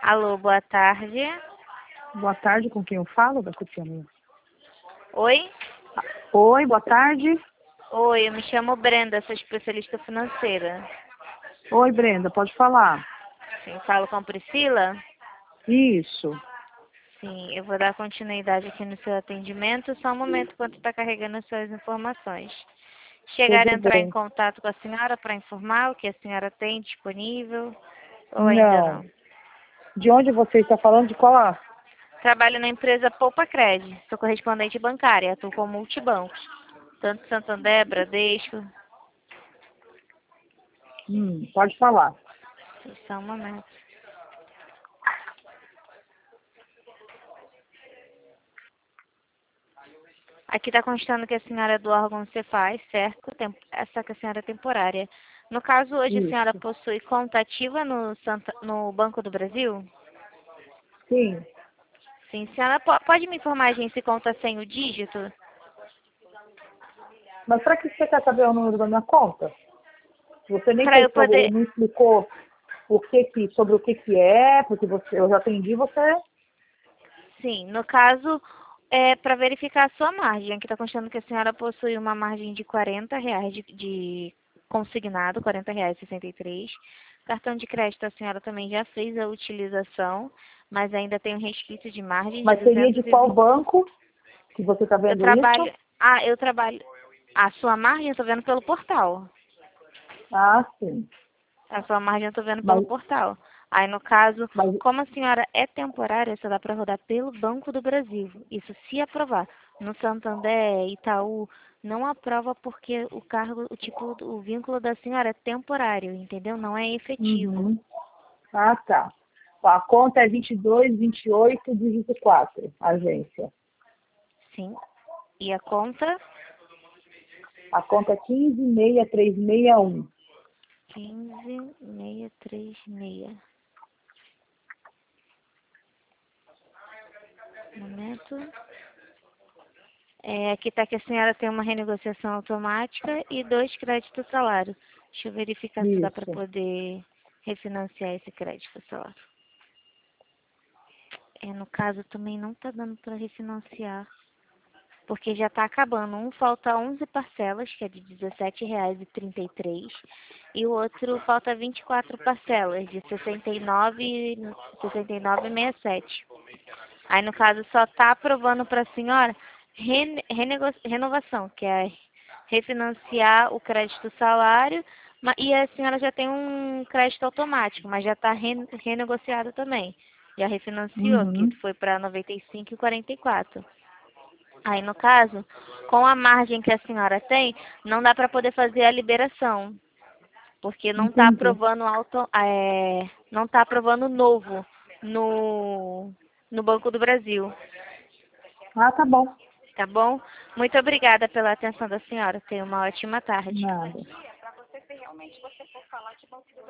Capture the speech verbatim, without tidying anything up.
Alô, boa tarde. Boa tarde, com quem eu falo, da Cutiana? Oi? Oi, boa tarde. Oi, eu me chamo Brenda, sou especialista financeira. Oi, Brenda, pode falar. Sim, falo com a Priscila? Isso. Sim, eu vou dar continuidade aqui no seu atendimento, só um momento enquanto está carregando as suas informações. Chegaram a Tudo entrar em bem. contato com a senhora para informar o que a senhora tem disponível ou ainda Não. não? De onde você está falando? De qual? a- Trabalho na empresa Poupa Cred, sou correspondente bancária, atuo com multibancos, tanto Santander, Bradesco. Hum, pode falar. Só um momento. Aqui está constando que a senhora é do órgão Cefaz, certo? Tem- Essa que a senhora é temporária. No caso, hoje a senhora Isso. possui conta ativa no, Santa- no Banco do Brasil? Sim. Sim, senhora po- pode me informar, a gente, se conta sem o dígito? Mas para que você quer saber o número da minha conta? Você nem Para eu falou, poder... não explicou o que que, sobre o que que é, porque você, eu já atendi você. Sim, no caso, é para verificar a sua margem. Aqui está constando que a senhora possui uma margem de quarenta reais de, de consignado, quarenta reais e sessenta e três. Cartão de crédito a senhora também já fez a utilização, mas ainda tem um resquício de margem de Mas seria de duzentos e qual vinte. banco que você está Eu vendo isso? trabalho... Ah, eu trabalho... A sua margem eu estou vendo pelo portal. Ah, sim. A sua margem eu estou vendo pelo Mas, portal. Aí, no caso, mas como a senhora é temporária, só dá para rodar pelo Banco do Brasil. Isso se aprovar. No Santander, Itaú, não aprova porque o cargo, o tipo, o vínculo da senhora é temporário, entendeu? Não é efetivo. Uhum. Ah, tá. A conta é vinte e dois, vinte e oito, dígito quatro, agência. Sim. E a conta? A conta é quinze, seis três seis um. quinze mil seiscentos e trinta e seis. Um momento. É, aqui está que a senhora tem uma renegociação automática e dois créditos salário. Deixa eu verificar se dá para Isso. poder refinanciar esse crédito salário. É, no caso também não está dando para refinanciar, porque já está acabando. Um falta onze parcelas, que é de dezessete reais e trinta e três, e o outro falta vinte e quatro parcelas, de sessenta e nove reais e sessenta e nove centavos e sessenta e sete. Aí, no caso, só está aprovando para a senhora rene- renego- renovação, que é refinanciar o crédito salário, ma- e a senhora já tem um crédito automático, mas já está renegociado também. Já refinanciou, que Uhum. foi para noventa e cinco e quarenta e quatro. Aí, no caso, com a margem que a senhora tem, não dá para poder fazer a liberação, porque não está Entendi. aprovando auto, é, não está aprovando novo no, no Banco do Brasil. Ah, tá bom. Tá bom? Muito obrigada pela atenção da senhora. Tenha uma ótima tarde. Nada.